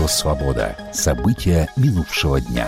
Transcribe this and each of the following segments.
Радио «Свобода». События минувшего дня.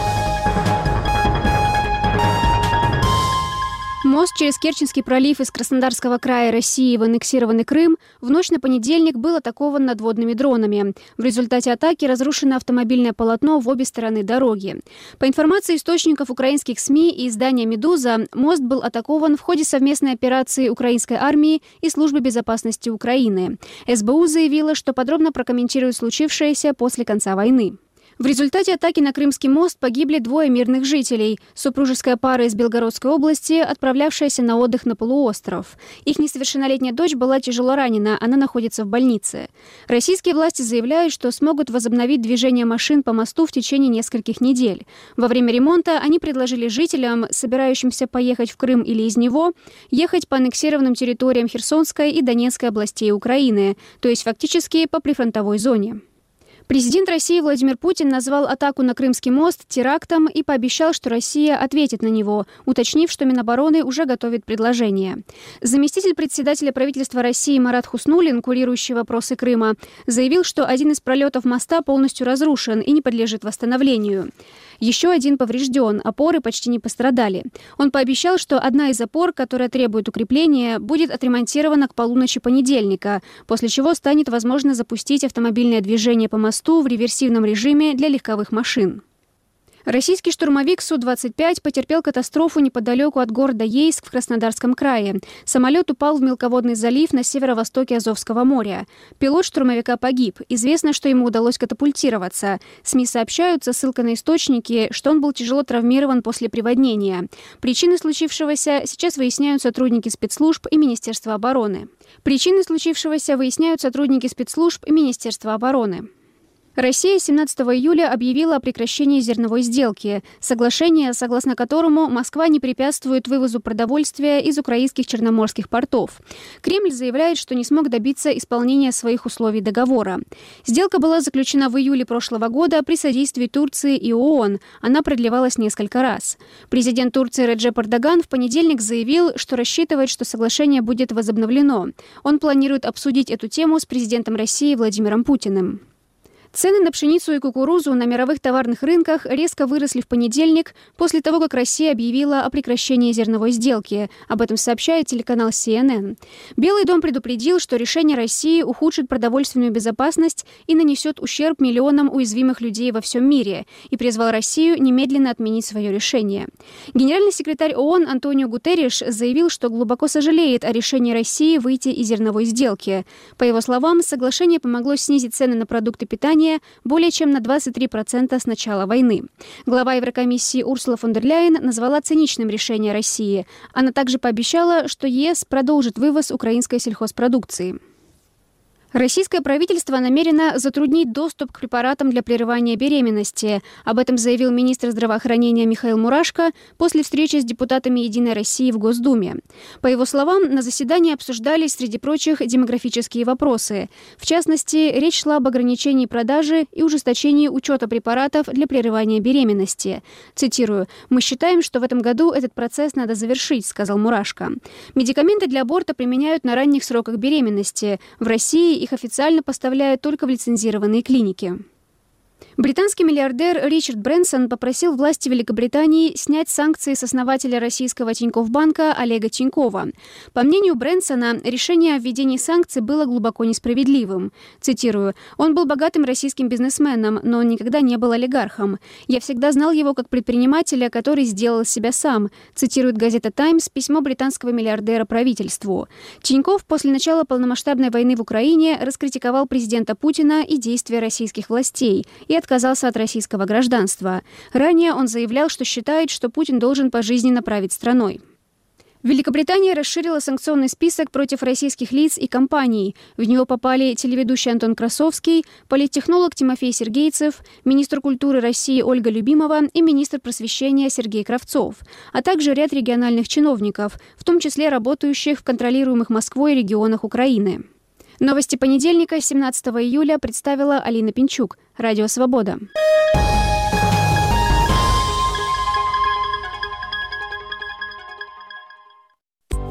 Мост через Керченский пролив из Краснодарского края России в аннексированный Крым в ночь на понедельник был атакован надводными дронами. В результате атаки разрушено автомобильное полотно в обе стороны дороги. По информации источников украинских СМИ и издания «Медуза», мост был атакован в ходе совместной операции украинской армии и Службы безопасности Украины. СБУ заявила, что подробно прокомментирует случившееся после конца войны. В результате атаки на Крымский мост погибли 2 мирных жителей. Супружеская пара из Белгородской области, отправлявшаяся на отдых на полуостров. Их несовершеннолетняя дочь была тяжело ранена, она находится в больнице. Российские власти заявляют, что смогут возобновить движение машин по мосту в течение нескольких недель. Во время ремонта они предложили жителям, собирающимся поехать в Крым или из него, ехать по аннексированным территориям Херсонской и Донецкой областей Украины, то есть фактически по прифронтовой зоне. Президент России Владимир Путин назвал атаку на Крымский мост терактом и пообещал, что Россия ответит на него, уточнив, что Минобороны уже готовит предложение. Заместитель председателя правительства России Марат Хуснуллин, курирующий вопросы Крыма, заявил, что один из пролетов моста полностью разрушен и не подлежит восстановлению. Еще один поврежден, опоры почти не пострадали. Он пообещал, что одна из опор, которая требует укрепления, будет отремонтирована к полуночи понедельника, после чего станет возможно запустить автомобильное движение по мосту в реверсивном режиме для легковых машин. Российский штурмовик Су-25 потерпел катастрофу неподалеку от города Ейск в Краснодарском крае. Самолет упал в мелководный залив на северо-востоке Азовского моря. Пилот штурмовика погиб. Известно, что ему удалось катапультироваться. СМИ сообщают со ссылкой на источники, что он был тяжело травмирован после приводнения. Причины случившегося сейчас выясняют сотрудники спецслужб и Министерства обороны. Россия 17 июля объявила о прекращении зерновой сделки. Соглашение, согласно которому Москва не препятствует вывозу продовольствия из украинских черноморских портов. Кремль заявляет, что не смог добиться исполнения своих условий договора. Сделка была заключена в июле прошлого года при содействии Турции и ООН. Она продлевалась несколько раз. Президент Турции Реджеп Эрдоган в понедельник заявил, что рассчитывает, что соглашение будет возобновлено. Он планирует обсудить эту тему с президентом России Владимиром Путиным. Цены на пшеницу и кукурузу на мировых товарных рынках резко выросли в понедельник после того, как Россия объявила о прекращении зерновой сделки. Об этом сообщает телеканал CNN. Белый дом предупредил, что решение России ухудшит продовольственную безопасность и нанесет ущерб миллионам уязвимых людей во всем мире, и призвал Россию немедленно отменить свое решение. Генеральный секретарь ООН Антонио Гутерриш заявил, что глубоко сожалеет о решении России выйти из зерновой сделки. По его словам, соглашение помогло снизить цены на продукты питания более чем на 23% с начала войны. Глава Еврокомиссии Урсула фон дер Ляйен назвала циничным решение России. Она также пообещала, что ЕС продолжит вывоз украинской сельхозпродукции. Российское правительство намерено затруднить доступ к препаратам для прерывания беременности. Об этом заявил министр здравоохранения Михаил Мурашко после встречи с депутатами «Единой России» в Госдуме. По его словам, на заседании обсуждались, среди прочих, демографические вопросы. В частности, речь шла об ограничении продажи и ужесточении учета препаратов для прерывания беременности. Цитирую: «Мы считаем, что в этом году этот процесс надо завершить», — сказал Мурашко. Медикаменты для аборта применяют на ранних сроках беременности. В России их официально поставляют только в лицензированные клиники. Британский миллиардер Ричард Брэнсон попросил власти Великобритании снять санкции с основателя российского Тинькофф банка Олега Тинькова. По мнению Брэнсона, решение о введении санкций было глубоко несправедливым. Цитирую: «Он был богатым российским бизнесменом, но он никогда не был олигархом. Я всегда знал его как предпринимателя, который сделал себя сам», цитирует газета «Таймс» письмо британского миллиардера правительству. Тинькофф после начала полномасштабной войны в Украине раскритиковал президента Путина и действия российских властей и отказался от российского гражданства. Ранее он заявлял, что считает, что Путин должен пожизненно править страной. Великобритания расширила санкционный список против российских лиц и компаний. В него попали телеведущий Антон Красовский, политтехнолог Тимофей Сергейцев, министр культуры России Ольга Любимова и министр просвещения Сергей Кравцов, а также ряд региональных чиновников, в том числе работающих в контролируемых Москвой регионах Украины. Новости понедельника, 17 июля, представила Алина Пинчук. Радио «Свобода».